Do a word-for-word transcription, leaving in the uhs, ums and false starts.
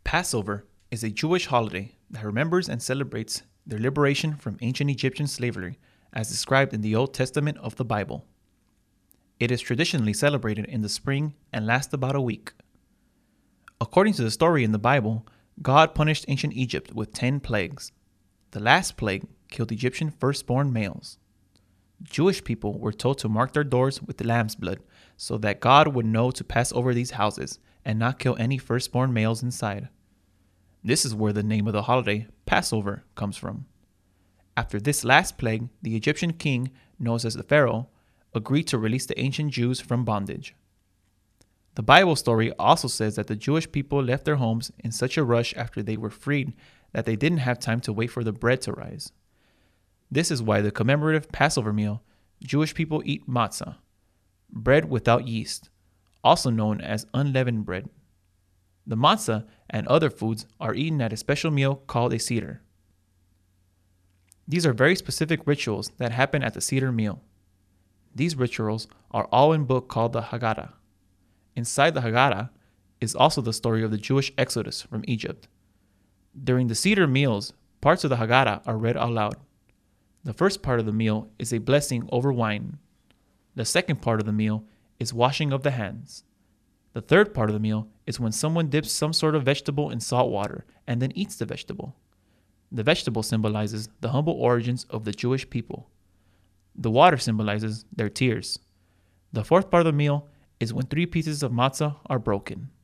Passover is a Jewish holiday that remembers and celebrates their liberation from ancient Egyptian slavery as described in the Old Testament of the Bible. It is traditionally celebrated in the spring and lasts about a week. According to the story in the Bible, God punished ancient Egypt with ten plagues. The last plague killed Egyptian firstborn males. Jewish people were told to mark their doors with the lamb's blood so that God would know to pass over these houses and not kill any firstborn males inside. This is where the name of the holiday, Passover, comes from. After this last plague, the Egyptian king, known as the Pharaoh, agreed to release the ancient Jews from bondage. The Bible story also says that the Jewish people left their homes in such a rush after they were freed that they didn't have time to wait for the bread to rise. This is why the commemorative Passover meal, Jewish people eat matzah, bread without yeast, also known as unleavened bread. The matzah and other foods are eaten at a special meal called a seder. These are very specific rituals that happen at the seder meal. These rituals are all in a book called the Haggadah. Inside the Haggadah is also the story of the Jewish exodus from Egypt. During the seder meals, parts of the Haggadah are read aloud. The first part of the meal is a blessing over wine. The second part of the meal is washing of the hands. The third part of the meal is when someone dips some sort of vegetable in salt water and then eats the vegetable. The vegetable symbolizes the humble origins of the Jewish people. The water symbolizes their tears. The fourth part of the meal is when three pieces of matzah are broken.